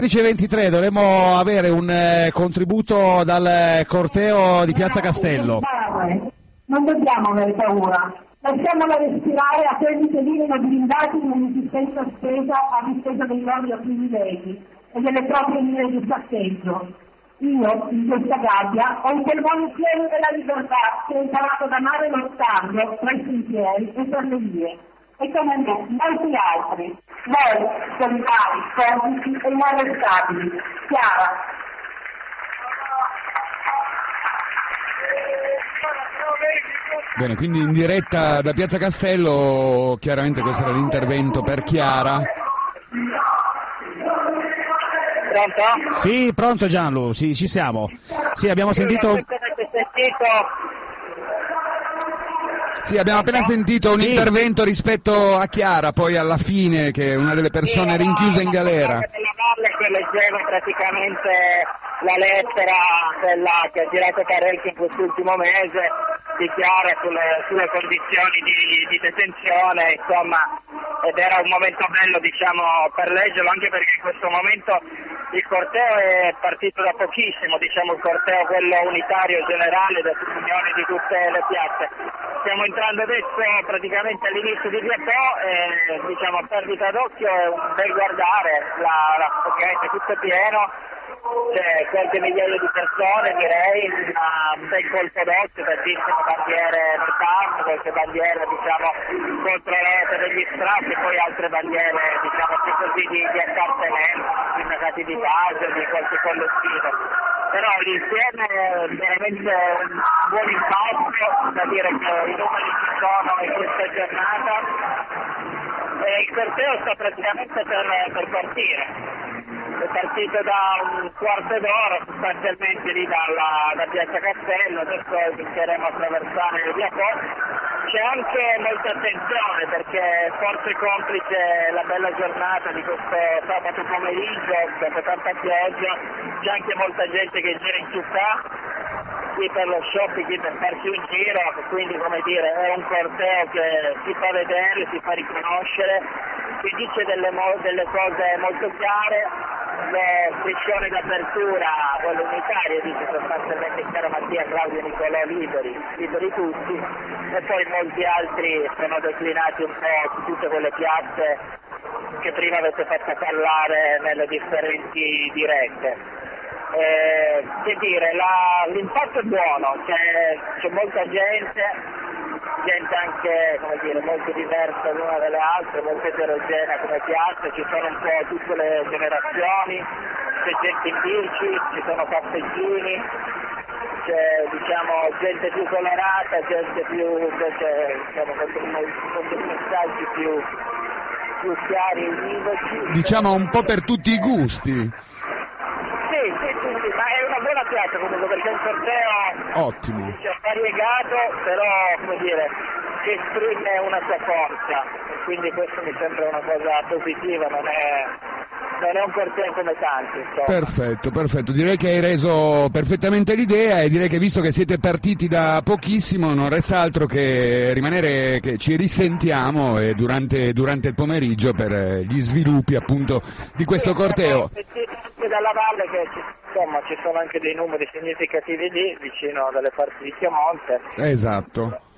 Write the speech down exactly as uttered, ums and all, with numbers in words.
undici e ventitré dovremmo avere un eh, contributo dal corteo di Piazza Castello. Non dobbiamo avere paura, lasciamola respirare a quelli che vivono blindati in un'esistenza spesa a difesa dei loro privilegi e delle proprie linee di saccheggio. Io, in questa gabbia, ho il polmone pieno della libertà che ho imparato ad amare lottando tra i sentieri e per le vie. E come me, molti altri, noi, solidari, forti e inarrestabili. Chiara. Bene, quindi in diretta da Piazza Castello, chiaramente questo era l'intervento per Chiara. Pronto? Sì, pronto Gianlu, sì, ci siamo. Sì, abbiamo sentito... Sì, abbiamo appena sentito un sì. intervento rispetto a Chiara, poi alla fine, che è una delle persone sì, rinchiuse in galera. Della Valle che leggevo praticamente la lettera quella che ha girato parecchio in quest'ultimo mese di Chiara sulle, sulle condizioni di, di detenzione, insomma, ed era un momento bello, diciamo, per leggerlo, anche perché in questo momento il corteo è partito da pochissimo, diciamo il corteo quello unitario generale da riunioni di tutte le piazze. Stiamo entrando adesso praticamente all'inizio di Via Po e diciamo a perdita d'occhio è un bel guardare, la, la, ovviamente tutto pieno, c'è qualche migliaia di persone direi, ma un bel colpo d'occhio, tantissime bandiere Nepal, qualche bandiera diciamo controllate degli strati e poi altre bandiere diciamo più così di, di appartenenza, sindacati di base, di qualche collettivo. Però l'insieme è veramente un buon impatto, da dire che i numeri ci sono in questa giornata e il corteo sta praticamente per, per partire. È partito da un quarto d'ora sostanzialmente lì dalla, da Piazza Castello, adesso inizieremo a attraversare Via Po. C'è anche molta attenzione perché forse complice la bella giornata di questo sabato pomeriggio, dopo tanta pioggia, c'è anche molta gente che gira in città, chi per lo shopping, chi per farsi un giro, quindi come dire è un corteo che si fa vedere, si fa riconoscere, si dice delle, mo- delle cose molto chiare. Le striscione d'apertura, quelle unitarie, dice sostanzialmente Chiara Mattia, Claudio Nicolò liberi, liberi tutti, e poi molti altri sono declinati un po' su tutte quelle piazze che prima avete fatto parlare nelle differenti dirette. Eh, che dire, la, l'impatto è buono, c'è, c'è molta gente, gente anche come dire, molto diversa l'una dalle altre, molto eterogenea come piazza, ci sono un po' tutte le generazioni, c'è gente in bici, ci sono passeggini, c'è diciamo gente più colorata, gente più invece diciamo, con, dei, con dei messaggi più, più chiari e univoci. Diciamo un po' per tutti i gusti. Sì, sì, sì, sì, ma è una buona piazza comunque perché è un corteo Ottimo. Cioè, variegato, però come dire, che esprime una sua forza, quindi questo mi sembra una cosa positiva, non è, non è un corteo come tanti. Insomma. Perfetto, perfetto, direi che hai reso perfettamente l'idea e direi che visto che siete partiti da pochissimo non resta altro che rimanere, che ci risentiamo e durante, durante il pomeriggio per gli sviluppi appunto di questo corteo. Dalla valle che ci, insomma ci sono anche dei numeri significativi lì vicino dalle parti di Chiamonte. Esatto.